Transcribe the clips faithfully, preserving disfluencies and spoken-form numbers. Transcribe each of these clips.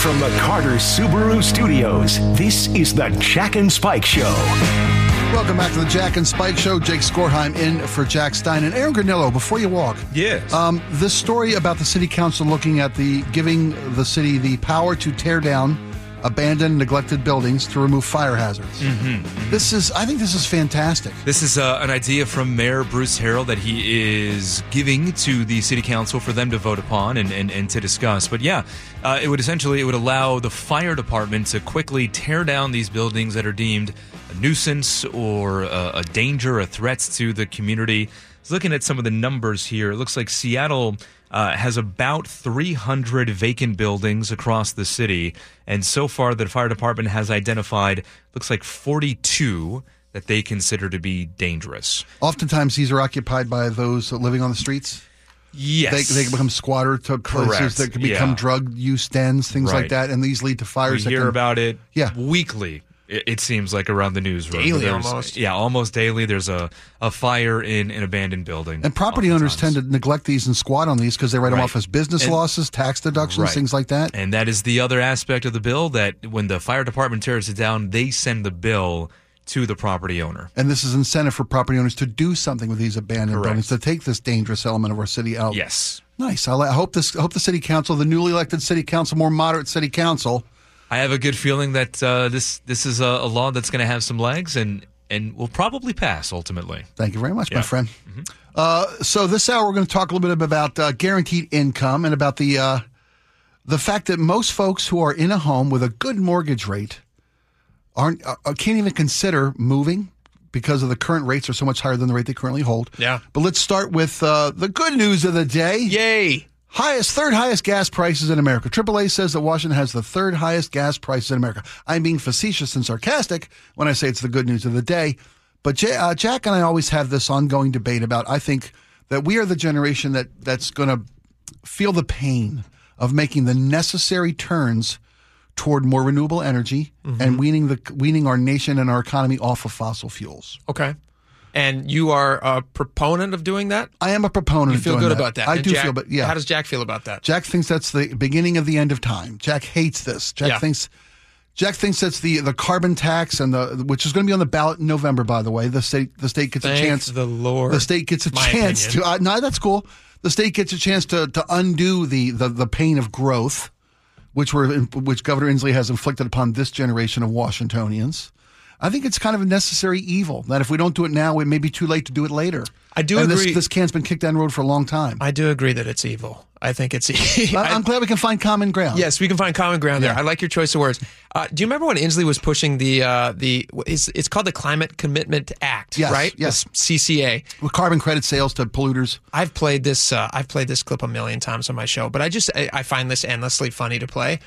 From the Carter Subaru Studios, this is the Jack and Spike Show. Welcome back to the Jack and Spike Show. Jake Skorheim in for Jack Stein. And Aaron Granillo, before you walk. Yes. Um, this story about the city council looking at the giving the city the power to tear down abandoned, neglected buildings to remove fire hazards. Mm-hmm. This is, I think this is fantastic. This is uh, an idea from Mayor Bruce Harrell that he is giving to the city council for them to vote upon and, and, and to discuss. But yeah, uh, it would essentially, it would allow the fire department to quickly tear down these buildings that are deemed a nuisance or a, a danger, a threat to the community. I was looking at some of the numbers here. It looks like Seattle Uh, has about three hundred vacant buildings across the city. And so far, the fire department has identified, looks like forty-two that they consider to be dangerous. Oftentimes, these are occupied by those living on the streets. Yes. They, they can become squatter to places Correct. that can become Yeah. drug use dens, things Right. like that. And these lead to fires. We that hear can, about it Yeah. weekly. It, it seems like around the newsroom. Daily There's- almost. Yeah, almost daily. There's a, a fire in an abandoned building. And property owners oftentimes. tend to neglect these and squat on these because they write them Right. off as business And- losses, tax deductions, Right. things like that. And that is the other aspect of the bill, that when the fire department tears it down, they send the bill to the property owner. And this is incentive for property owners to do something with these abandoned Correct. buildings, to take this dangerous element of our city out. Yes. Nice. I, li- I hope this. I hope the city council, the newly elected city council, more moderate city council. I have a good feeling that uh, this this is a, a law that's going to have some legs and, and will probably pass ultimately. Thank you very much, my Yeah. friend. Uh, so this hour we're going to talk a little bit about uh, guaranteed income and about the uh, the fact that most folks who are in a home with a good mortgage rate aren't uh, can't even consider moving because of the current rates are so much higher than the rate they currently hold. Yeah. But let's start with uh, the good news of the day. Yay! Highest, third highest gas prices in America. triple A says that Washington has the third highest gas prices in America. I'm being facetious and sarcastic when I say it's the good news of the day. But J- uh, Jack and I always have this ongoing debate about, I think that we are the generation that that's going to feel the pain of making the necessary turns toward more renewable energy and weaning the weaning our nation and our economy off of fossil fuels. Okay. And you are a proponent of doing that? I am a proponent You of feel doing good that. about that? I And do Jack- feel, but yeah. How does Jack feel about that? Jack thinks that's the beginning of the end of time. Jack hates this. Jack Yeah. thinks Jack thinks that's the, the carbon tax and the which is going to be on the ballot in November. By the way, the state the state gets Thank a chance. the Lord. The state gets a My chance opinion. to. Uh, no, that's cool. The state gets a chance to to undo the the, the pain of growth, which were which Governor Inslee has inflicted upon this generation of Washingtonians. I think it's kind of a necessary evil that if we don't do it now, it may be too late to do it later. I do and agree. This, this can's been kicked down the road for a long time. I do agree that it's evil. I think it's evil. I, I'm glad we can find common ground. Yes, we can find common ground there. Yeah. I like your choice of words. Uh, do you remember when Inslee was pushing the uh, the it's, it's called the Climate Commitment Act, Yes, right? yes. The C C A. With carbon credit sales to polluters. I've played this. Uh, I've played this clip a million times on my show, but I just I, I find this endlessly funny to play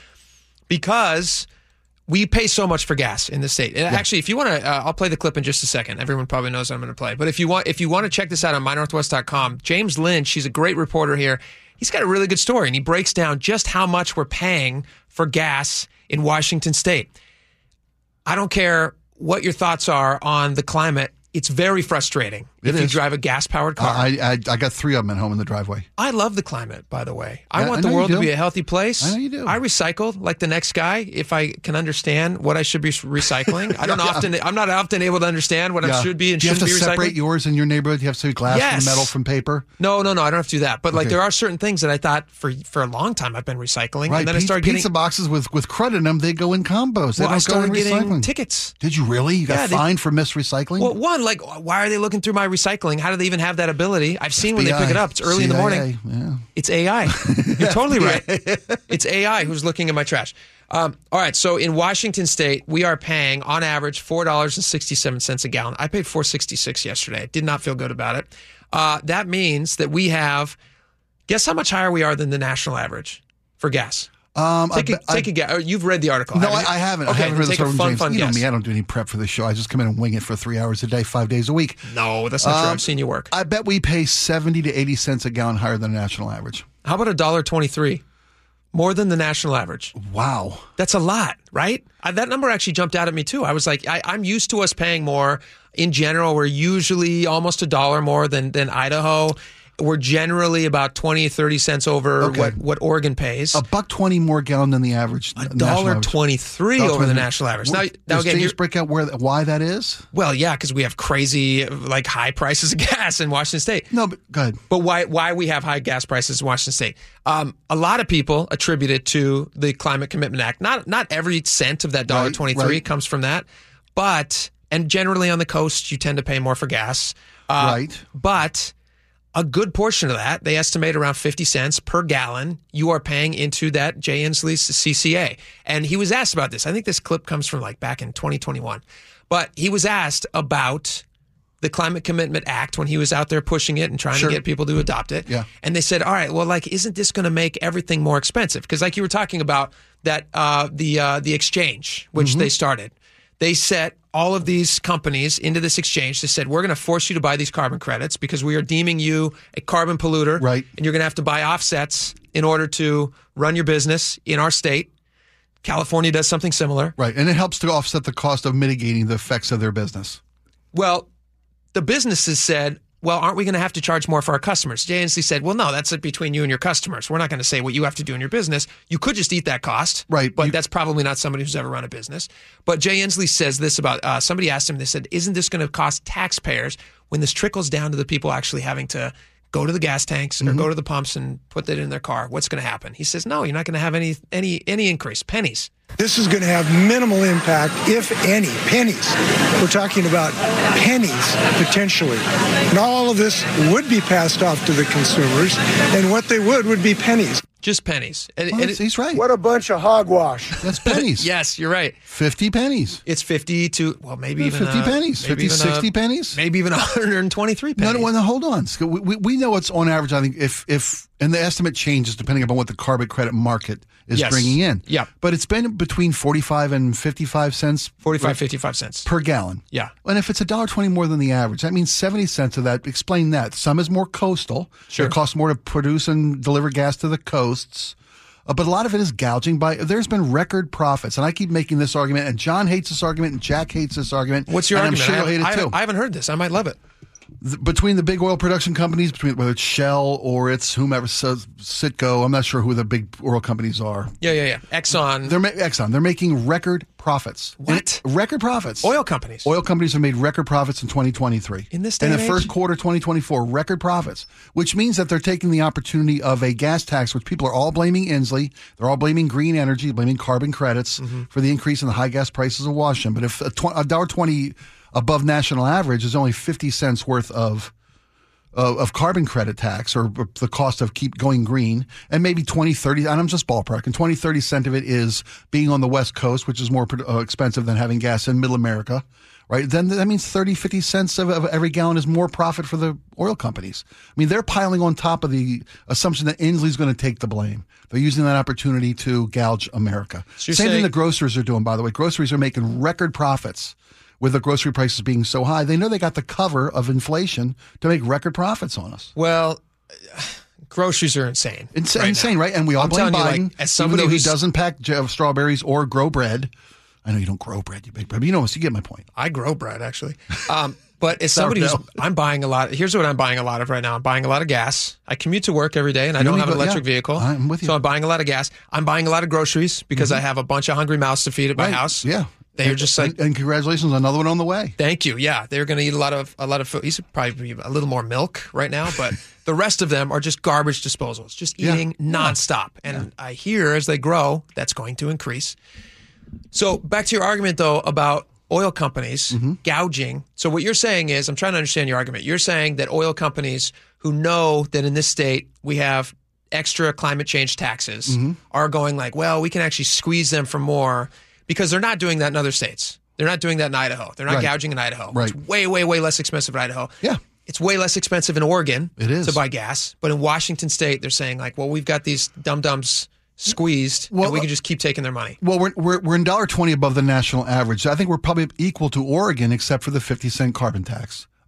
because we pay so much for gas in the state. And actually, if you want to, uh, I'll play the clip in just a second. Everyone probably knows what I'm going to play. But if you want, if you want to check this out on my northwest dot com, James Lynch, he's a great reporter here. He's got a really good story, and he breaks down just how much we're paying for gas in Washington State. I don't care what your thoughts are on the climate. It's very frustrating It if you is. drive a gas-powered car. I, I I got three of them at home in the driveway. I love the climate, by the way. I Yeah, want I the know you world to do. be a healthy place. I know you do. I recycle like the next guy if I can understand what I should be recycling. I don't Yeah. often. I'm not often able to understand what I Yeah. should be and do you have shouldn't to be separate recycling. yours in your neighborhood? You have to separate glass Yes. from metal from paper? No, no, no. I don't have to do that. But like, Okay. there are certain things that I thought for for a long time I've been recycling, Right. and then I Pizza, started getting. pizza boxes with, with crud in them, they go in combos. They well, don't I started go in getting recycling. tickets. Did you really? You got Yeah, they- fined for misrecycling? Well, one, like, why are they looking through my recycling? How do they even have that ability? I've seen when they pick it up. It's early in the morning. C I A, Yeah. It's A I. You're totally right. It's A I who's looking at my trash. Um, all right. So in Washington State, we are paying on average four dollars and sixty-seven cents a gallon. I paid four dollars and sixty-six cents yesterday. I did not feel good about it. Uh, that means that we have, guess how much higher we are than the national average for gas? Um, Take, I, a, take a guess. Oh, you've read the article. No, haven't I, you? I haven't. Okay, I haven't then read take this a over fun, James. fun You know guess. me. I don't do any prep for the show. I just come in and wing it for three hours a day, five days a week. No, that's not true. Um, I've seen you work. I bet we pay seventy to eighty cents a gallon higher than the national average. How about a dollar twenty-three? More than the national average. Wow. That's a lot, right? I, that number actually jumped out at me too. I was like, I, I'm used to us paying more. In general, we're usually almost a dollar more than than Idaho. we're generally about twenty, thirty cents over Okay. what, what Oregon pays. A buck twenty more gallon than the average. A dollar twenty-three over the national average. Now, now Does again, James you're- break out where why that is? well, yeah, because we have crazy, like high prices of gas in Washington State. No, but go ahead. But why why we have high gas prices in Washington State? Um, a lot of people attribute it to the Climate Commitment Act. Not not every cent of that dollar Right, twenty three right. comes from that, but and generally on the coast you tend to pay more for gas. Uh, Right. But a good portion of that, they estimate around fifty cents per gallon, you are paying into that Jay Inslee's C C A. And he was asked about this. I think this clip comes from like back in twenty twenty-one. But he was asked about the Climate Commitment Act when he was out there pushing it and trying Sure. to get people to adopt it. Yeah. And they said, all right, well, like, isn't this going to make everything more expensive? Because like you were talking about that, uh, the, uh, the exchange, which Mm-hmm. they started, they set all of these companies into this exchange. They said, we're going to force you to buy these carbon credits because we are deeming you a carbon polluter. Right. And you're going to have to buy offsets in order to run your business in our state. California does something similar. Right, and it helps to offset the cost of mitigating the effects of their business. Well, the businesses said, well, aren't we going to have to charge more for our customers? Jay Inslee said, well, no, that's between you and your customers. We're not going to say what you have to do in your business. You could just eat that cost. Right. But You- that's probably not somebody who's ever run a business. But Jay Inslee says this about, uh, somebody asked him, they said, isn't this going to cost taxpayers when this trickles down to the people actually having to go to the gas tanks or Mm-hmm. go to the pumps and put that in their car? What's going to happen? He says, no, you're not going to have any, any, any increase, pennies. This is going to have minimal impact, if any, pennies. We're talking about pennies, potentially. And all of this would be passed off to the consumers, and what they would would be pennies. Just pennies. And- Well, and that's- it- he's right. What a bunch of hogwash. That's pennies. yes, you're right. fifty pennies. It's fifty to, well, maybe Yeah, even fifty uh, pennies, maybe fifty, even, uh, sixty pennies. Maybe even one hundred twenty-three No, pennies. no, no, hold on. So We, we, we know it's on average, I think, if, if, and the estimate changes depending upon what the carbon credit market is Yes. bringing in. Yeah. But it's been between forty-five and fifty-five cents forty-five, fifty-five cents. per gallon. Yeah. And if it's a dollar twenty more than the average, that means seventy cents of that. Explain that. Some is more coastal. Sure. It costs more to produce and deliver gas to the coasts. Uh, but a lot of it is gouging by, there's been record profits. And I keep making this argument, and John hates this argument, and Jack hates this argument. What's your and argument? I'm sure I, you'll hate I it too. haven't, I haven't heard this. I might love it. Th- between the big oil production companies, between whether it's Shell or it's whomever, says Citgo, I'm not sure who the big oil companies are. Yeah, yeah, yeah. Exxon, They're ma- Exxon. They're making record profits. What? And- record profits. oil companies. Oil companies have made record profits in twenty twenty-three. In this day In the and first age? quarter twenty twenty-four, record profits, which means that they're taking the opportunity of a gas tax, which people are all blaming Inslee. They're all blaming green energy, blaming carbon credits Mm-hmm. for the increase in the high gas prices of Washington. But if a tw- a dollar twenty above national average is only fifty cents worth of of, of carbon credit tax, or the cost of keep going green, and maybe twenty, thirty, and I'm just ballparking, twenty, thirty cent of it is being on the West Coast, which is more uh, expensive than having gas in middle America, right? Then that means thirty, fifty cents of, of every gallon is more profit for the oil companies. I mean, they're piling on top of the assumption that Inslee's going to take the blame. They're using that opportunity to gouge America. So you're Same thing saying- the grocers are doing, by the way. Groceries are making record profits. With the grocery prices being so high, they know they got the cover of inflation to make record profits on us. Well, groceries are insane. It's right insane, now. right? And we all I'm blame telling Biden, you, like, as somebody even though he who's- doesn't pack j- strawberries or grow bread. I know you don't grow bread, you big bread, but you know, you get my point. I grow bread actually. Um, but as somebody who's, Sourdough. I'm buying a lot. Here's what I'm buying a lot of right now. I'm buying a lot of gas. I commute to work every day, and I You don't don't have an need to- electric yeah, vehicle. I'm with you. So I'm buying a lot of gas. I'm buying a lot of groceries because I have a bunch of hungry mouths to feed at my Right, house. yeah. They're And- just like, and, and congratulations on another one on the way. thank you. Yeah, they're going to eat a lot of a lot of food. He's probably a little more milk right now, but the rest of them are just garbage disposals, just Yeah. eating nonstop. And I hear as they grow, that's going to increase. So back to your argument though about oil companies Mm-hmm. gouging. So what you're saying is, I'm trying to understand your argument. You're saying that oil companies who know that in this state we have extra climate change taxes Mm-hmm. are going like, well, we can actually squeeze them for more because they're not doing that in other states. They're not doing that in Idaho. They're not Right. gouging in Idaho. Right. It's way, way, way less expensive in Idaho. Yeah. It's way less expensive in Oregon It is. to buy gas. But in Washington state, they're saying like, well, we've got these dum-dums squeezed Well, and we can just keep taking their money. Well, we're we're we're in one dollar twenty above the national average. I think we're probably equal to Oregon, except for the fifty cent carbon tax.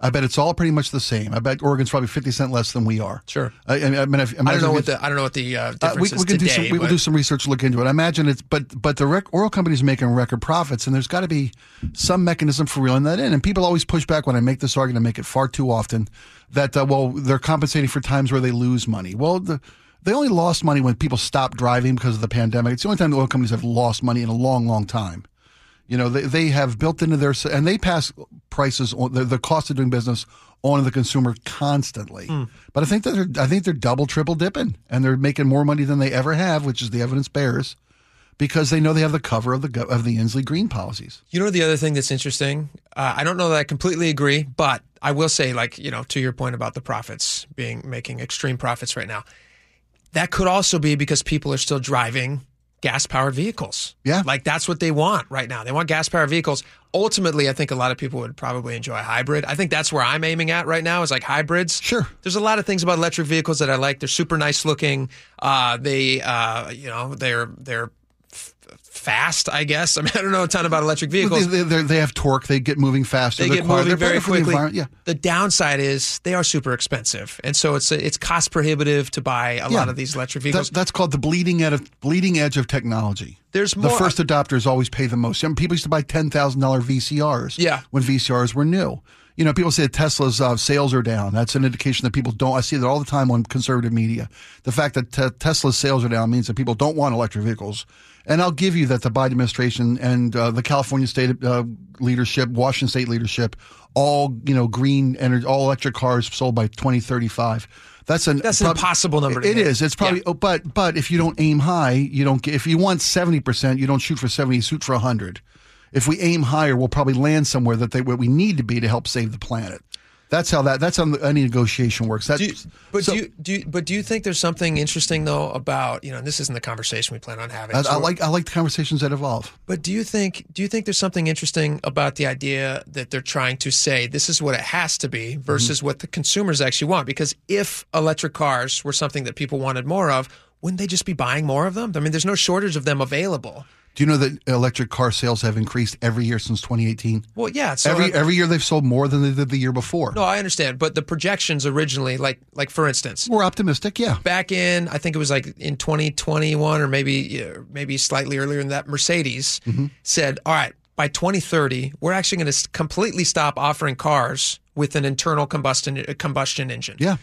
I bet it's all pretty much the same. I bet Oregon's probably fifty cent less than we are. Sure. I, I mean, I, mean, if, I don't know what the I don't know what the uh, difference uh, we, is we can today. do some, we will but- do some research, look into it. I imagine it's, but but the rec, oil company's making record profits, and there's got to be some mechanism for reeling that in. And people always push back when I make this argument. I make it far too often that uh, well, they're compensating for times where they lose money. Well, the, they only lost money when people stopped driving because of the pandemic. It's the only time the oil companies have lost money in a long, long time. You know, they, they have built into their, and they pass prices on the, the cost of doing business on to the consumer constantly. Mm. But I think that they're, I think they're double, triple dipping, and they're making more money than they ever have, which is the evidence bears, because they know they have the cover of the of the Inslee Green policies. You know, the other thing that's interesting, uh, I don't know that I completely agree, but I will say, like, you know, to your point about the profits being making extreme profits right now, that could also be because people are still driving gas-powered vehicles. Yeah. Like, that's what they want right now. They want gas-powered vehicles. Ultimately, I think a lot of people would probably enjoy a hybrid. I think that's where I'm aiming at right now is like hybrids. Sure. There's a lot of things about electric vehicles that I like. They're super nice looking. Uh, they, uh, you know, they're, they're f- fast, I guess. I mean, I don't know a ton about electric vehicles. They, they, they have torque. They get moving faster. They They're get quiet. moving They're very better for the quickly. environment. Yeah. The downside is they are super expensive, and so it's it's cost prohibitive to buy a Yeah. lot of these electric vehicles. That, that's called the bleeding edge of, bleeding edge of technology. There's The more. first adopters always pay the most. I mean, people used to buy ten thousand dollars V C Rs Yeah. when V C Rs were new. You know, people say that Tesla's uh, sales are down. That's an indication that people don't. I see that all the time on conservative media. The fact that te- Tesla's sales are down means that people don't want electric vehicles. And I'll give you that the Biden administration and uh, the California state uh, leadership, Washington state leadership, all, you know, green energy, all electric cars sold by twenty thirty-five. That's an That's an impossible number to It hit. is. It's probably. Yeah. Oh, but but if you don't aim high, you don't get. If you want seventy percent, you don't shoot for seventy. You shoot for a hundred. If we aim higher, we'll probably land somewhere that they where we need to be to help save the planet. That's how that. That's how any negotiation works. That, Do you, but so, do you, do you, but do you think there's something interesting though about, you know, and this isn't the conversation we plan on having. I, so- I like I like the conversations that evolve. But do you think do you think there's something interesting about the idea that they're trying to say this is what it has to be versus Mm-hmm. what the consumers actually want? Because if electric cars were something that people wanted more of, wouldn't they just be buying more of them? I mean, there's no shortage of them available. Do you know that electric car sales have increased every year since twenty eighteen? Well, yeah. So every I- every year they've sold more than they did the year before. no, I understand, but the projections originally, like like for instance, We're optimistic, yeah. back in I think it was like in twenty twenty-one or maybe uh, maybe slightly earlier than that, Mercedes Mm-hmm. said, all right, by twenty thirty, we're actually going to completely stop offering cars with an internal combustion combustion engine. Yeah.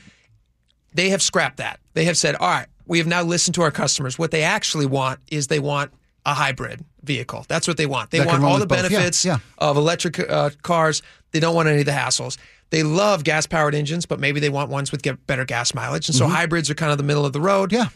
They have scrapped that. They have said, all right, we have now listened to our customers. What they actually want is they want a hybrid vehicle. That's what they want. They That can want run all the with both. Yeah, benefits yeah. of electric uh, cars. They don't want any of the hassles. They love gas-powered engines, but maybe they want ones with get better gas mileage. And so hybrids are kind of the middle of the road. Mm-hmm. Yeah.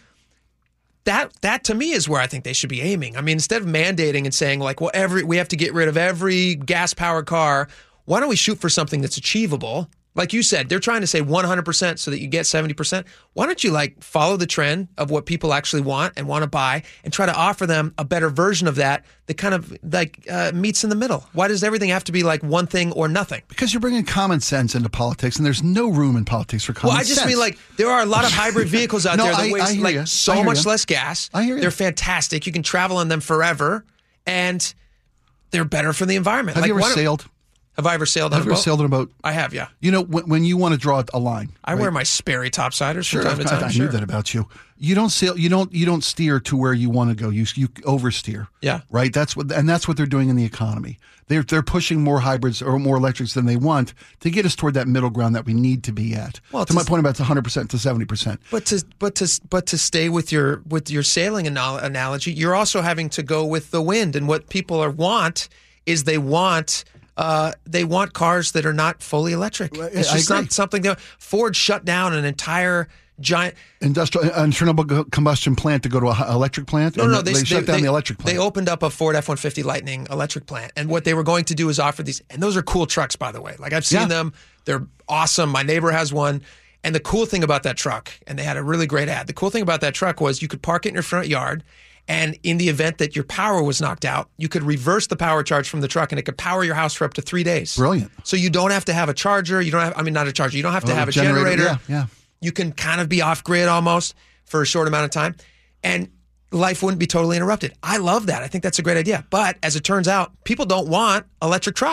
That that to me is where I think they should be aiming. I mean, instead of mandating and saying like, well, every we have to get rid of every gas-powered car, why don't we shoot for something that's achievable? Like you said, they're trying to say one hundred percent so that you get seventy percent. Why don't you like follow the trend of what people actually want and want to buy and try to offer them a better version of that that kind of like uh, meets in the middle? Why does everything have to be like one thing or nothing? Because you're bringing common sense into politics, and there's no room in politics for common Well, I just sense. mean like there are a lot of hybrid vehicles out No, there that I- I waste hear like ya. I so hear much ya. less gas. I hear ya. They're fantastic. You can travel on them forever, and they're better for the environment. Have like, you ever why don't- sailed? Have I ever sailed on Have a you ever boat? sailed on a boat? I have, yeah. You know, when, when you want to draw a line, I right? wear my Sperry topsiders Sure, from time to I, time. I sure. knew that about you. You don't sail. You don't. You don't steer to where you want to go. You you oversteer. Yeah. Right. That's what, and that's what they're doing in the economy. They're they're pushing more hybrids or more electrics than they want to get us toward that middle ground that we need to be at. Well, to my to- point about one hundred percent to seventy percent. But to but to but to stay with your with your sailing anal- analogy, you're also having to go with the wind. And what people are want is they want. Uh, they want cars that are not fully electric. It's I just agree. not something that Ford shut down an entire giant. Industrial internal combustion plant to go to an electric plant. No, and no, they, they, shut down they- the electric plant. They opened up a Ford F one fifty Lightning electric plant, and what they were going to do is offer these. And those are cool trucks, by the way. Like I've seen Yeah. them; they're awesome. My neighbor has one, and the cool thing about that truck, and they had a really great ad. The cool thing about that truck was you could park it in your front yard. And in the event that your power was knocked out, you could reverse the power charge from the truck and it could power your house for up to three days. Brilliant. So you don't have to have a charger. You don't have, I mean, not a charger. You don't have to Oh, have a generator, generator. yeah, yeah. You can kind of be off grid almost for a short amount of time. And life wouldn't be totally interrupted. I love that. I think that's a great idea. But as it turns out, people don't want electric trucks.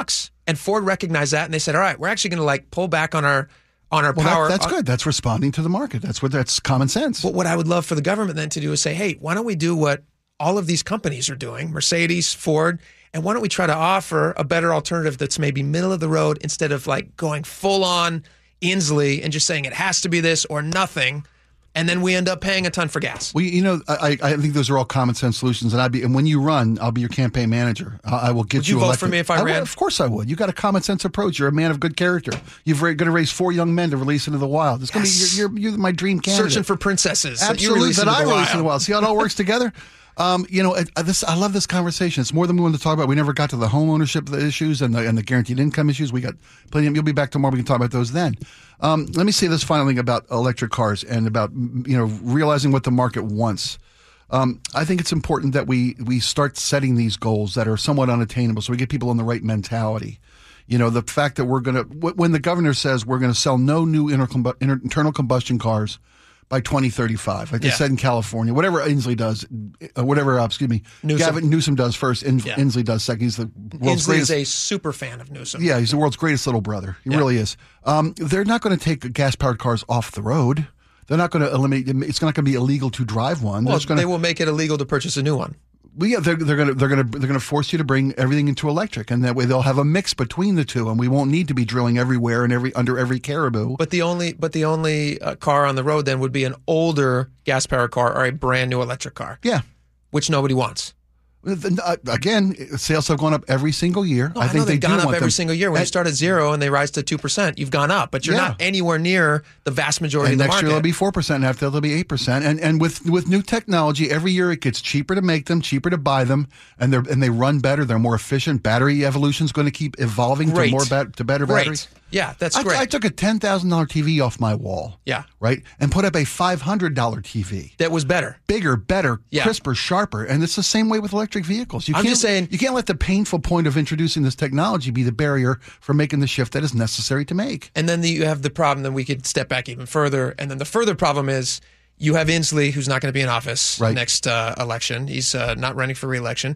And Ford recognized that, and they said, all right, we're actually going to like pull back on our on our Well, power. that, that's good. That's responding to the market. That's what that's common sense. But what I would love for the government then to do is say, hey, why don't we do what all of these companies are doing, Mercedes, Ford, and why don't we try to offer a better alternative that's maybe middle of the road instead of like going full on Inslee and just saying it has to be this or nothing, and then we end up paying a ton for gas. Well, you know, I, I think those are all common sense solutions, and I'd be. And when you run, I'll be your campaign manager. I, I will get Would you you vote elected. for me if I would, ran? Of course, I would. You got a common sense approach. You're a man of good character. You've going to raise four young men to release into the wild. It's going to Yes. be you're, you're, you're my dream candidate. Searching for princesses. that you Absolutely, release that into I the release in the wild. wild. See how it all works together. Um, you know, it, uh, this I love this conversation. It's more than we wanted to talk about. We never got to the home ownership issues and the and the guaranteed income issues. We got plenty of. You'll be back tomorrow. We can talk about those then. Um, let me say this final thing about electric cars and about you know realizing what the market wants. Um, I think it's important that we we start setting these goals that are somewhat unattainable, so we get people in the right mentality. You know, the fact that we're going to when the governor says we're going to sell no new inter- internal combustion cars by twenty thirty-five, like they Yeah. said in California, whatever Inslee does, uh, whatever, uh, excuse me, Newsom. Gavin Newsom does first, In- Yeah. Inslee does second. He's the world's Inslee greatest. is a super fan of Newsom. Yeah, he's the world's greatest little brother. He Yeah. really is. Um, they're not going to take gas-powered cars off the road. They're not going to eliminate. It's not going to be illegal to drive one. Well, They're just gonna, they will make it illegal to purchase a new one. well, yeah, they're, they're going to they're going to they're going to force you to bring everything into electric, and that way they'll have a mix between the two, and we won't need to be drilling everywhere and every under every caribou. But the only but the only uh, car on the road then would be an older gas powered car or a brand new electric car, yeah. which nobody wants. Uh, Again, sales have gone up every single year. No, I I, think know they they've do gone up want every them. single year. When you And- start at zero and they rise to two percent, you've gone up, but you're Yeah. not anywhere near the vast majority And of the next market. year they'll be four percent, and after that they'll be eight percent. And and with with new technology, every year it gets cheaper to make them, cheaper to buy them, and they're and they run better. They're more efficient. Battery evolution is going to keep evolving Great. to more ba- to better Great. batteries. Yeah, that's I, great. I took a ten thousand dollar T V off my wall. Yeah. right, and put up a five hundred dollar T V. that was better. Bigger, better, Yeah. crisper, sharper, and it's the same way with electric vehicles. You I'm can't, just saying- you can't let the painful point of introducing this technology be the barrier for making the shift that is necessary to make. And then the, you have the problem, then we could step back even further. And then the further problem is you have Inslee, who's not going to be in office Right. next uh, election. He's uh, not running for re-election.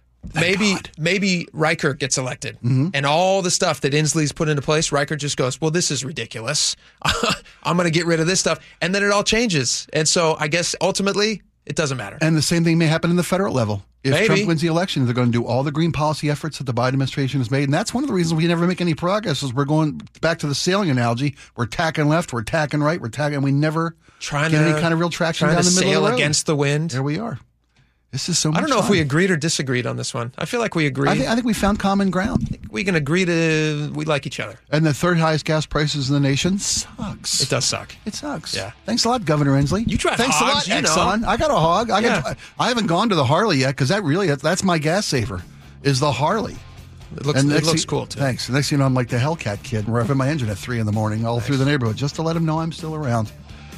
Maybe maybe Reichert gets elected, Mm-hmm. and all the stuff that Inslee's put into place, Reichert just goes, well, this is ridiculous. I'm going to get rid of this stuff. And then it all changes. And so I guess ultimately it doesn't matter. And the same thing may happen in the federal level. If Maybe. Trump wins the election, they're going to do all the green policy efforts that the Biden administration has made. And that's one of the reasons we never make any progress is we're going back to the sailing analogy. We're tacking left, we're tacking right, we're tacking, and we never Trying get to any kind of real traction trying down to the middle sail of the road. against the wind. There we are. This is so much I don't know if fun. we agreed or disagreed on this one. I feel like we agreed. I think, I think we found common ground. we can agree to we like each other. And the third highest gas prices in the nation sucks. It does suck. It sucks. Yeah. Thanks a lot, Governor Inslee. You drive Thanks hogs, a lot, you know. Exxon. I got a hog. I got. Yeah. I haven't gone to the Harley yet because that really that's my gas saver is the Harley. It looks, it next looks thing- cool too. Thanks. Next thing you know, I'm like the Hellcat kid, revving my engine at three in the morning, all through the neighborhood, just to let him know I'm still around.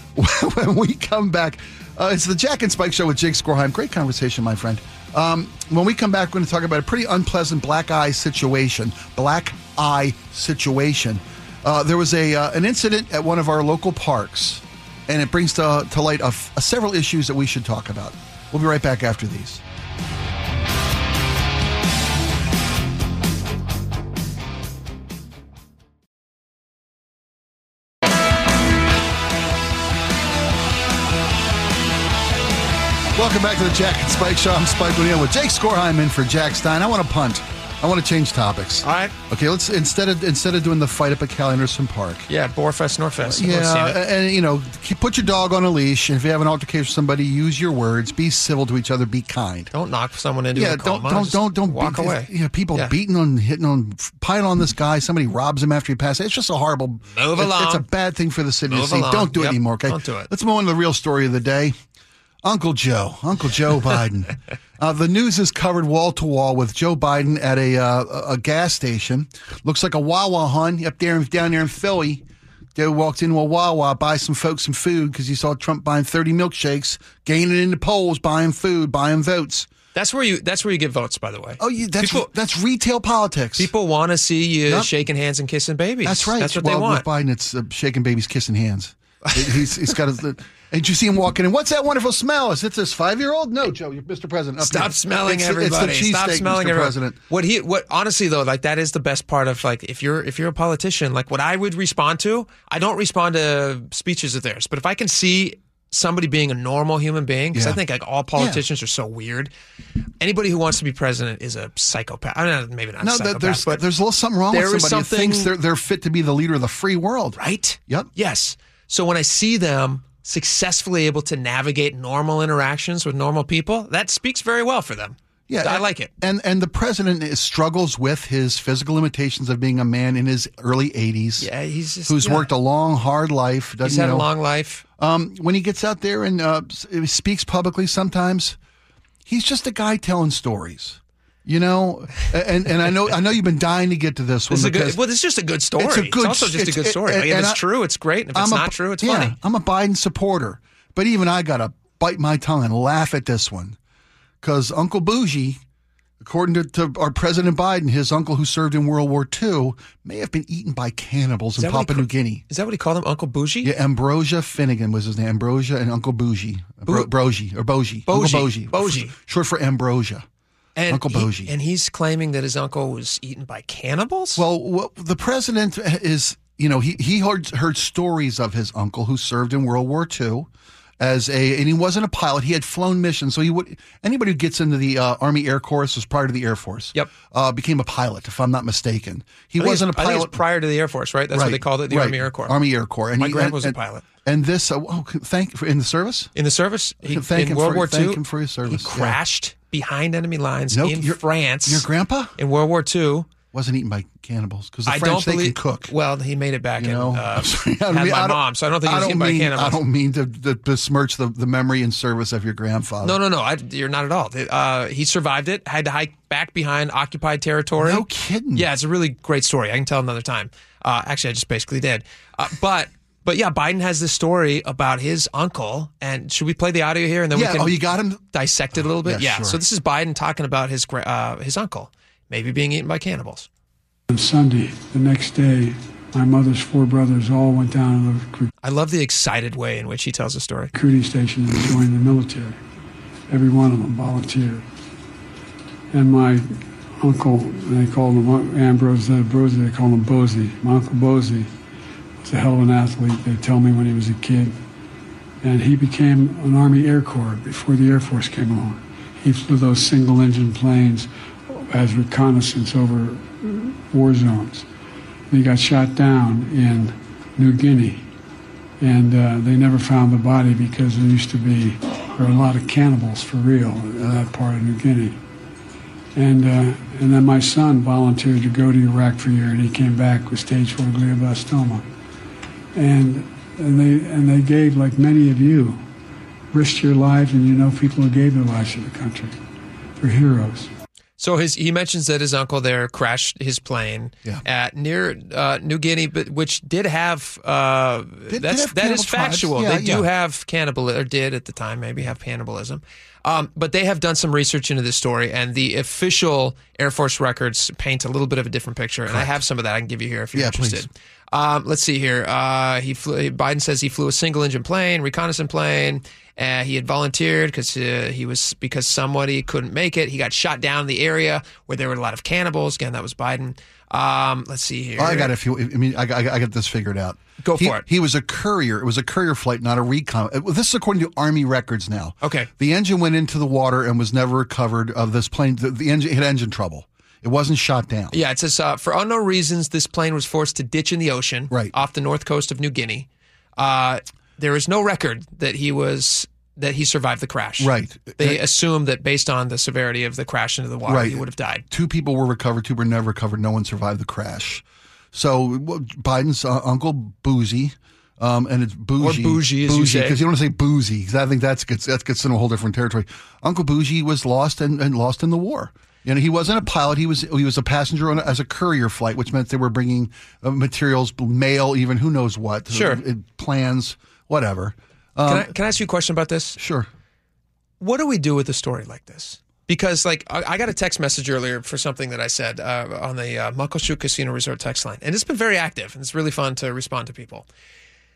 When we come back, uh, it's the Jack and Spike Show with Jake Skorheim. Great conversation, my friend. Um, when we come back, we're going to talk about a pretty unpleasant black eye situation. Black eye situation. Uh, there was a uh, an incident at one of our local parks, and it brings to, to light a f- a several issues that we should talk about. We'll be right back after these. Welcome back to the Jack and Spike Show. I'm Spike O'Neill with Jake Skorheim in for Jack Stein. I want to punt. I want to change topics. All right. Okay, let's instead of instead of doing the fight up at Cal Anderson Park. Yeah, Boarfest, Norfest. I've Yeah, seen it. and you know, keep, put your dog on a leash. And if you have an altercation with somebody, use your words. Be civil to each other. Be kind. Don't knock someone into Yeah, a don't coma. don't Just don't don't walk beat, away. Yeah, people Yeah. beating on, hitting on, piling on this guy. Somebody robs him after he passes. It's just a horrible. Move it- along. It's a bad thing for the city Move to see. along. Don't do it Yep. anymore. Okay, Don't do it. Let's move on to the real story of the day. Uncle Joe, Uncle Joe Biden. Uh, the news is covered wall to wall with Joe Biden at a uh, a gas station. Looks like a Wawa, hun, up there down there in Philly. Joe walked into a Wawa, buy some folks some food because he saw Trump buying thirty milkshakes, gaining in the polls, buying food, buying votes. That's where you. That's where you get votes. By the way. Oh, you, that's People- that's retail politics. People want to see you Yep. shaking hands and kissing babies. That's right. That's what well, they want. With Biden, it's uh, shaking babies, kissing hands. He's he's got his. And you see him walking in. What's that wonderful smell? Is it this five-year-old? No, Joe, you're Mister President. Up Stop here. smelling it's, everybody. It's the Stop cheesesteak, smelling Mister everybody. President. What he what honestly though, like that is the best part of like if you're if you're a politician, like what I would respond to, I don't respond to speeches of theirs, but if I can see somebody being a normal human being, because Yeah. I think like all politicians yeah. are so weird. Anybody who wants to be president is a psychopath. I mean, maybe not No, a psychopath, there's but there's a little something wrong there with is somebody who something- thinks they're they're fit to be the leader of the free world. right? Yep. Yes. So when I see them successfully able to navigate normal interactions with normal people, that speaks very well for them. Yeah, I and- like it. And and the president is, struggles with his physical limitations of being a man in his early eighties. Yeah, he's just who's yeah. worked a long, hard life. Doesn't He's had know, a long life. Um, when he gets out there and uh, s- speaks publicly, sometimes he's just a guy telling stories. You know, and and I know I know you've been dying to get to this one This is a because good, well, this is just a good story. it's a good. also just a it's- good story. it- Like, if and it's I- true, it's great. If it's I'm a- not true, it's yeah, funny. I'm a Biden supporter, but even I got to bite my tongue and laugh at this one because Uncle Bougie, according to, to our President Biden, his uncle who served in World War Two may have been eaten by cannibals in that what he Papua ca- New Guinea. Is that what he called him, Uncle Bougie? Yeah, Ambrosia Finnegan was his name. Ambrosia and Uncle Bougie. Bro, Brogie or Bogie. Bogie. Uncle Bogie. Bogie. Short for Ambrosia. And Uncle he- Bougie. and he's claiming that his uncle was eaten by cannibals? Well, what, the president is, you know, he, he heard, heard stories of his uncle who served in World War Two as a, and he wasn't a pilot. He had flown missions. So he would, anybody who gets into the uh, Army Air Corps was prior to the Air Force. Yep. Uh, became a pilot, if I'm not mistaken. He I think wasn't a it's- I think pilot. it's prior to the Air Force, right? That's what Right, they called it, the right. Army Air Corps. Army Air Corps. And My he, grandpa and- was a and- pilot. And this, uh, oh, thank in the service. In the service, he, Thank in him World for- War thank Two, him for his service, he yeah. crashed behind enemy lines No, in your- France. Your grandpa in World War Two. wasn't eaten by cannibals because the I French don't they believe. can cook. Well, he made it back You know, and uh, I'm sorry, I had mean, my I don't- mom, so I don't think he I was don't eaten by mean, cannibals. I don't mean to, to besmirch the, the memory and service of your grandfather. No, no, no. I, you're not at all. Uh, he survived it. Had to hike back behind occupied territory. No kidding. Yeah, it's a really great story. I can tell another time. Uh, actually, I just basically did. Uh, but but yeah, Biden has this story about his uncle. And should we play the audio here and then Yeah. we can Oh, you got him. dissect it a little bit? Yeah, Yeah. sure. So this is Biden talking about his gra- uh, his uncle maybe being eaten by cannibals. On Sunday, the next day, my mother's four brothers all went down to the I love the excited way in which he tells the story. recruiting station and joined the military. Every one of them volunteered. And my uncle, they called him Ambrose, uh, Brosey, they called him Bosie. My uncle Bosie was a hell of an athlete, they tell me, when he was a kid. And he became an Army Air Corps before the Air Force came along. He flew those single-engine planes as reconnaissance over war zones. He got shot down in New Guinea, and uh, they never found the body because there used to be there were a lot of cannibals for real in that part of New Guinea. And uh, and then my son volunteered to go to Iraq for a year, and he came back with stage four glioblastoma. And and they and they gave, like many of you, risked your lives, and you know people who gave their lives to the country. They're heroes. So his he mentions that his uncle there crashed his plane Yeah. at near uh, New Guinea, but which did have uh, did that's have that is cannibal tribes. factual. Yeah, they do yeah. have cannibal or did at the time maybe have cannibalism, um, but they have done some research into this story, and the official Air Force records paint a little bit of a different picture. And I have some of that I can give you here if you're Yeah, interested. please. Um, let's see here. Uh, he flew, Biden says he flew a single engine plane, reconnaissance plane. Uh, he had volunteered because uh, he was because somebody couldn't make it. He got shot down in the area where there were a lot of cannibals. Again, that was Biden. Um, let's see here. Oh, I got it. If you, I mean, I, got- I got this figured out. Go He- for it. He was a courier. It was a courier flight, not a recon. Uh, This is according to Army records now. Okay. The engine went into the water and was never recovered. Of this plane, the, the engine had engine trouble. It wasn't shot down. Yeah, it says uh, for unknown reasons, this plane was forced to ditch in the ocean Right. off the north coast of New Guinea. Uh, there is no record that he was that he survived the crash. Right. They Uh, assume that based on the severity of the crash into the water, Right. he would have died. Two people were recovered. Two were never recovered. No one survived the crash. So well, Biden's uh, uncle Boozy, um, and it's bougie, bougie, as you say. because you don't want to say boozy, because I think that's gets that gets in a whole different territory. Uncle Bougie was lost and, and lost in the war. You know, he wasn't a pilot. He was he was a passenger on a, as a courier flight, which meant they were bringing uh, materials, mail, even who knows what, Sure. uh, plans, whatever. Um, Can I, can I ask you a question about this? Sure. What do we do with a story like this? Because, like, I, I got a text message earlier for something that I said uh, on the uh, Muckleshoot Casino Resort text line, and it's been very active, and it's really fun to respond to people.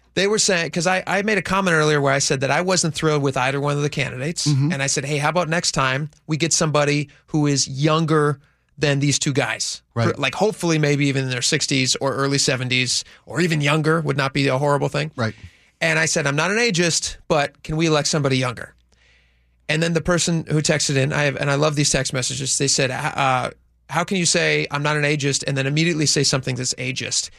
They were saying, because I, I made a comment earlier where I said that I wasn't thrilled with either one of the candidates. Mm-hmm. And I said, hey, how about next time we get somebody who is younger than these two guys? Right. Like hopefully maybe even in their sixties or early seventies or even younger would not be a horrible thing. Right. And I said, I'm not an ageist, but can we elect somebody younger? And then the person who texted in, I have, and I love these text messages, they said, uh, how can you say I'm not an ageist and then immediately say something that's ageist?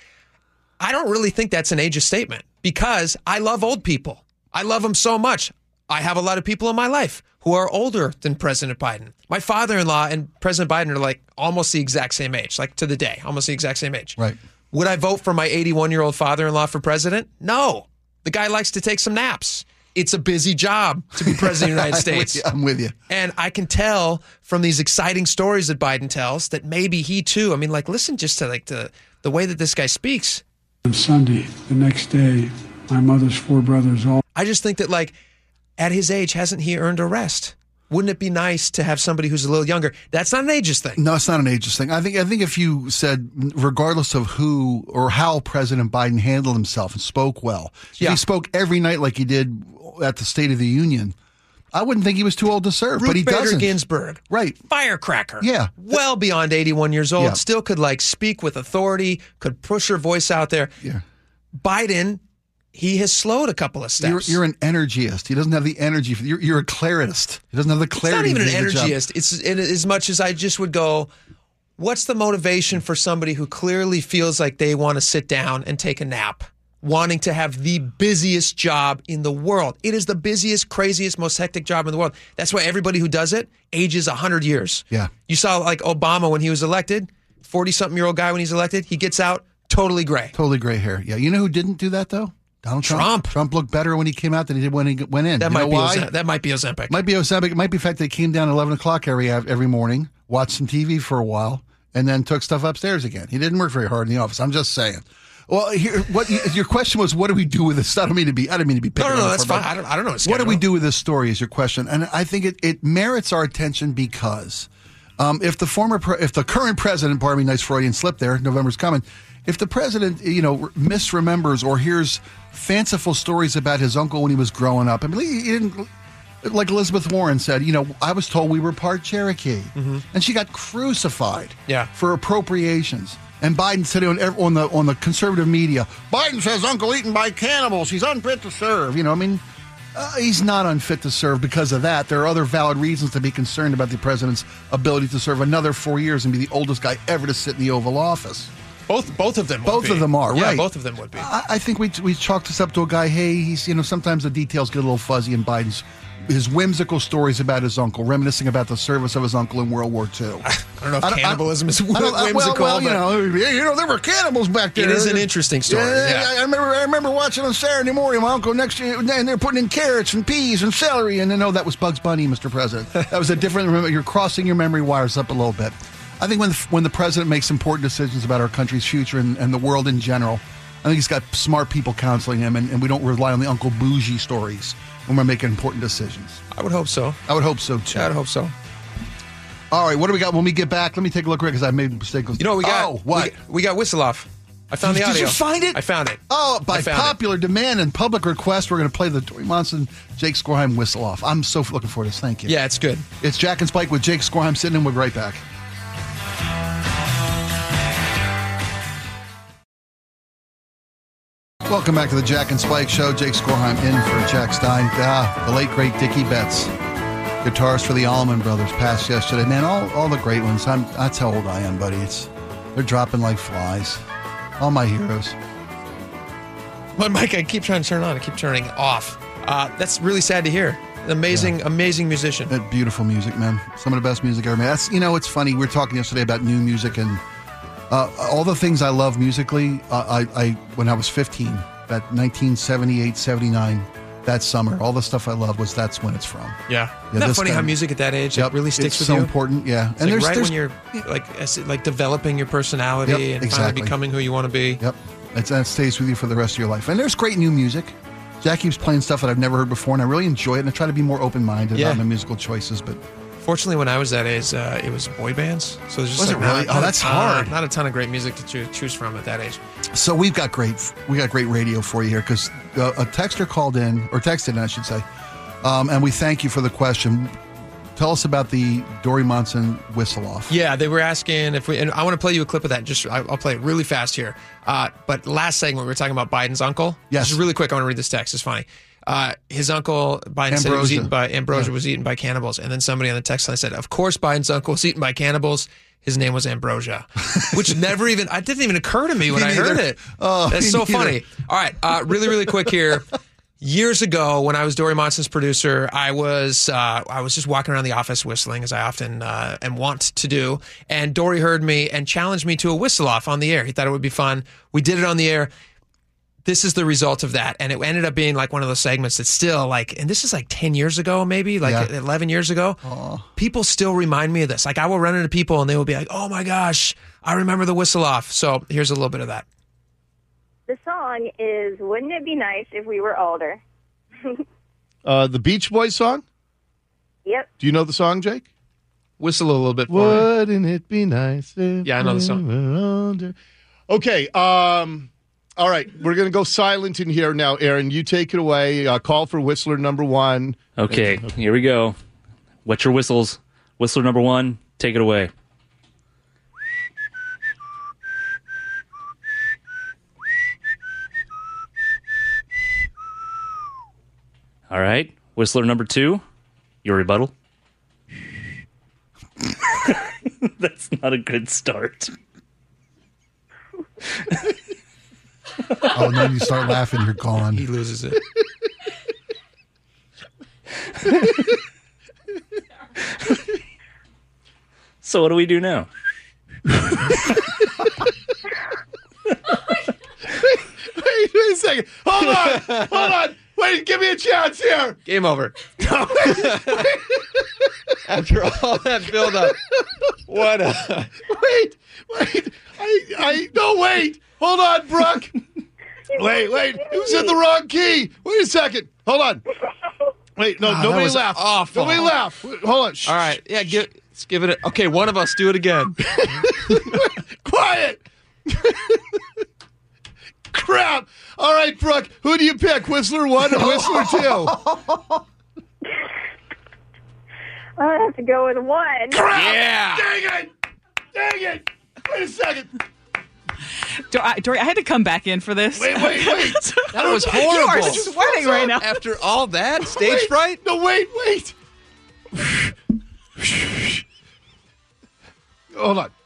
I don't really think that's an ageist statement because I love old people. I love them so much. I have a lot of people in my life who are older than President Biden. My father-in-law and President Biden are like almost the exact same age, like to the day, almost the exact same age. Right. Would I vote for my eighty-one-year-old father-in-law for president? No. The guy likes to take some naps. It's a busy job to be president of the United States. I'm with you. And I can tell from these exciting stories that Biden tells that maybe he too, I mean, like, listen just to like the, the way that this guy speaks. On Sunday, the next day, my mother's four brothers all. I just think that, like, at his age, hasn't he earned a rest? Wouldn't it be nice to have somebody who's a little younger? That's not an ageist thing. No, it's not an ageist thing. I think I think if you said, regardless of who or how President Biden handled himself and spoke well, if Yeah. he spoke every night like he did at the State of the Union, I wouldn't think he was too old to serve. Ruth but he Bader doesn't. Ginsburg, Right. firecracker, Yeah. well beyond eighty-one years old, Yeah. still could like speak with authority, could push her voice out there. Yeah. Biden, he has slowed a couple of You're, steps. you're an energyist. He doesn't have the energy. For, you're, you're a claritist. He doesn't have the It's clarity. not even to an do the job. energyist. It's in as much as I just would go, what's the motivation for somebody who clearly feels like they want to sit down and take a nap, wanting to have the busiest job in the world? It is the busiest, craziest, most hectic job in the world. That's why everybody who does it ages one hundred years. Yeah. You saw like Obama when he was elected, forty-something-year-old guy when he's elected, he gets out totally gray. Totally gray hair. Yeah. You know who didn't do that, though? Donald Trump. Trump. Trump looked better when he came out than he did when he went in. That You might know be why? Ozem- that might be Ozempic. Might be Ozempic. It might be the fact that he came down at eleven o'clock every every morning, watched some T V for a while, and then took stuff upstairs again. He didn't work very hard in the office. I'm just saying. Well, here, what your question was, what do we do with this? I don't mean to be. I don't mean to be. no, picking no, no, on that's it for- fine. I don't, I don't know. What do we do with this story? Is your question, and I think it, it merits our attention because um, if the former, pre- if the current president, pardon me, nice Freudian slip there, November's coming. If the president, you know, misremembers or hears fanciful stories about his uncle when he was growing up, I mean, he didn't. Like Elizabeth Warren said, you know, I was told we were part Cherokee, Mm-hmm. and she got crucified Yeah. for appropriations. And Biden said on ev- on the on the conservative media, Biden says Uncle eaten by cannibals. He's unfit to serve. You know, I mean, uh, he's not unfit to serve because of that. There are other valid reasons to be concerned about the president's ability to serve another four years and be the oldest guy ever to sit in the Oval Office. Both, both of them. Would Both be. of them are, yeah, right. both of them would be. I, I think we we chalked this up to a guy. Hey, he's you know sometimes the details get a little fuzzy in Biden's his whimsical stories about his uncle, reminiscing about the service of his uncle in World War Two. I don't know if I don't- cannibalism is I don't- I- whimsical, well, well, you but know, you know, there were cannibals back there. It is an interesting story, yeah. I, I remember, I remember watching on Saturday morning. My uncle next to, and they're putting in carrots and peas and celery, and then no, that was Bugs Bunny, Mister President. That was a different. Remember, you're crossing your memory wires up a little bit. I think when the, when the president makes important decisions about our country's future and, and the world in general, I think he's got smart people counseling him, and, and we don't rely on the Uncle Bougie stories when we're making important decisions. I would hope so. I would hope so too. Yeah, I'd hope so. All right, what do we got when we get back? Let me take a look, because I made a mistake. You know what we got? Oh, what? We got, we got Whistle Off. I found Did- the did audio. you find it? I found it. Oh, by I found popular demand and public request, we're going to play the Tori Monson, Jake Skorheim Whistle Off. I'm so looking forward to this. Thank you. it. Yeah, it's good. It's Jack and Spike with Jake Skorheim sitting in. We'll be right back. Welcome back to the Jack and Spike Show. Jake Skorheim in for Jack Stein. Ah, the late, great Dickie Betts. Guitarist for the Allman Brothers passed yesterday. Man, all, all the great ones. I'm, that's how old I am, buddy. It's They're dropping like flies. All my heroes. But Mike, I keep trying to turn it on. I keep turning it off. Uh, that's really sad to hear. An amazing, amazing musician. That beautiful music, man. Some of the best music ever made. That's, you know, it's funny. We were talking yesterday about new music and uh, all the things I love musically. Uh, I, I when I was fifteen, that nineteen seventy-eight, seventy-nine, that summer, all the stuff I love was that's when it's from. Yeah. Yeah, Isn't that this funny guy- how music at that age Yep, it really sticks it's with so you? important, yeah. It's like right there's, when you're like as- like developing your personality Yep, and exactly. finally becoming who you want to be. Yep, it's, that stays with you for the rest of your life. And there's great new music. Jack keeps playing stuff that I've never heard before, and I really enjoy it. And I try to be more open-minded Yeah. about my musical choices. But Fortunately, when I was that age, uh, it was boy bands. So there's just Was like it really? not, Oh, not a that's ton- hard. Not a ton of great music to choo- choose from at that age. so we've got great, we got great radio for you here because uh, a texter called in, or texted in, I should say, um, and we thank you for the question. Tell us about the Dory Monson whistle off. Yeah, they were asking if we, and I want to play you a clip of that. Just I'll play it really fast here. Uh, but last segment, we were talking about Biden's uncle. Yes. Just really quick, I want to read this text. It's funny. Uh, his uncle, Biden said he was Ambrosia. eaten by, Ambrosia Yeah. was eaten by cannibals. And then somebody on the text line said, of course Biden's uncle was eaten by cannibals. His name was Ambrosia, which never even, it didn't even occur to me when Me I heard neither. it. Oh, That's me so neither. funny. All right, uh, really, really quick here. Years ago, when I was Dory Monson's producer, I was uh, I was just walking around the office whistling, as I often uh, am wont to do. And Dory heard me and challenged me to a whistle off on the air. He thought it would be fun. We did it on the air. This is the result of that, and it ended up being like one of those segments that's still like, and this is like ten years ago, maybe like Yeah. eleven years ago. People still remind me of this. Like I will run into people, and they will be like, "Oh my gosh, I remember the whistle off." So here's a little bit of that. The song is Wouldn't It Be Nice If We Were Older? Uh, the Beach Boys song? Yep. Do you know the song, Jake? Whistle a little bit for me. Wouldn't it be nice if Yeah, I know the song. we were older? Okay, um, all right. We're going to go silent in here now, Aaron. You take it away. Uh, call for Whistler number one. Okay, here we go. Wet your whistles. Whistler number one, take it away. All right, Whistler number two, your rebuttal. That's not a good start. Oh, and then you start laughing, you're gone. He loses it. So what do we do now? Wait, wait a second. Hold on. Hold on. Wait, give me a chance here. Game over. After all that build-up, what a... Wait, wait. I, I, no, wait. Hold on, Brooke. Wait, wait. It was in the wrong key. Wait a second. Hold on. Wait, no, Ah, that nobody was laugh. awful. Nobody laugh. Wait, hold on. Shh, All right, yeah, give, let's give it a... Okay, one of us do it again. Quiet. Crap. All right, Brooke, who do you pick? Whistler one or Whistler two? I have to go with one. Crap. Yeah. Dang it. Dang it. Wait a second. Do I, Dory, I had to come back in for this. Wait, wait, wait. That was You horrible. are sweating right now. After all that, stage Wait. fright? No, wait, wait. Hold on.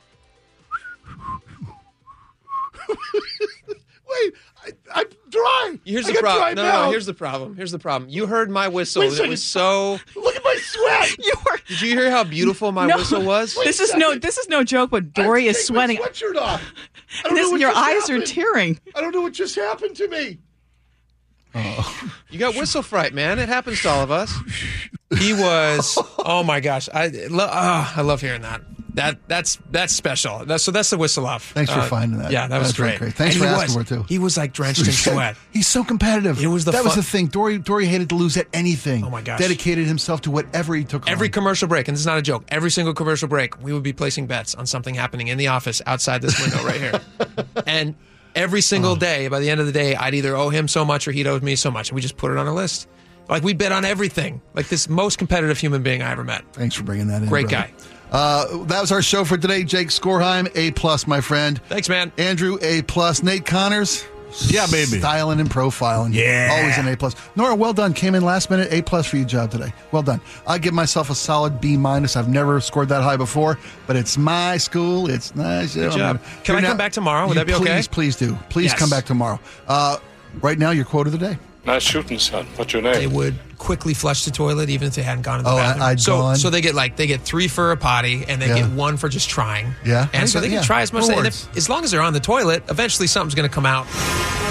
Wait, I, I'm dry. Here's I the got dry problem. No, no, no, mouth. here's the problem. Here's the problem. You heard my whistle. Wait a It second. was so... Look at my sweat. You were. Did you hear how beautiful my No. whistle was? This is no. This is no joke. But Dory I is take sweating. My sweatshirt off. I don't This, know what your just eyes happened. are tearing. I don't know what just happened to me. You got whistle fright, man. It happens to all of us. He was... Oh, my gosh. I, lo- ah, I love hearing that. That that's that's special. That's, so that's the whistle off. Thanks for Uh, finding that. Yeah, that was That's really great. great. Thanks And for he asking was, for it, too. He was like drenched in sweat. He's so competitive. It was the that was fun- the thing. Dory Dory hated to lose at anything. Oh, my gosh. Dedicated himself to whatever he took. Every on. commercial break, and this is not a joke, every single commercial break, we would be placing bets on something happening in the office outside this window right here. And every single Oh. day, by the end of the day, I'd either owe him so much or he'd owe me so much. And we just put it on a list. Like, we bet on everything. Like, this most competitive human being I ever met. Thanks for bringing that in. Great brother. guy. Uh, that was our show for today. Jake Skorheim, A plus, my friend. Thanks, man. Andrew, A plus. Nate Connors. Yeah, baby. Styling and profiling. Yeah. Always an A plus. Nora, well done. Came in last minute. A plus for your job today. Well done. I give myself a solid B minus. I've never scored that high before, but it's my school. It's nice. Good job. Can I come back tomorrow? Would that be okay? Please, please do. Please Yes. come back tomorrow. Uh, right now, your quote of the day. Nice shooting, son. What's your They name? would quickly flush the toilet even if they hadn't gone to the Oh, I- bathroom. I'd so, gone. so they get like they get three for a potty, and they Yeah. get one for just trying. Yeah. and so they can Yeah. try as much. And Rewards. if, as long as they're on the toilet, eventually something's going to come out.